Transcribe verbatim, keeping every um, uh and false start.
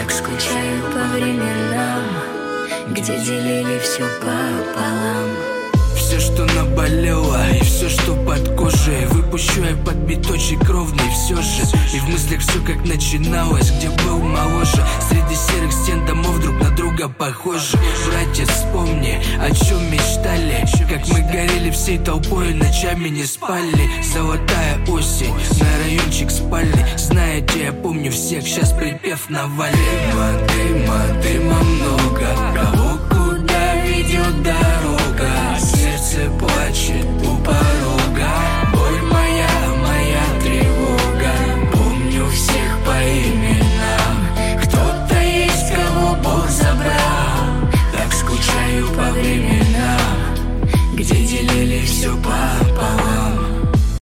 Так скучаю по временам, где делили все пополам. Все, что наболело, и все, что под кожей, выпущу я под биточек ровный все же. И в мыслях все как начиналось, где был моложе. Среди серых стен домов друг на друга похожи. Братец, вспомни, о чем мечтали, как мы горели всей толпой, ночами не спали. Золотая осень, на райончик спальный. Знаете, я помню всех, сейчас припев навален.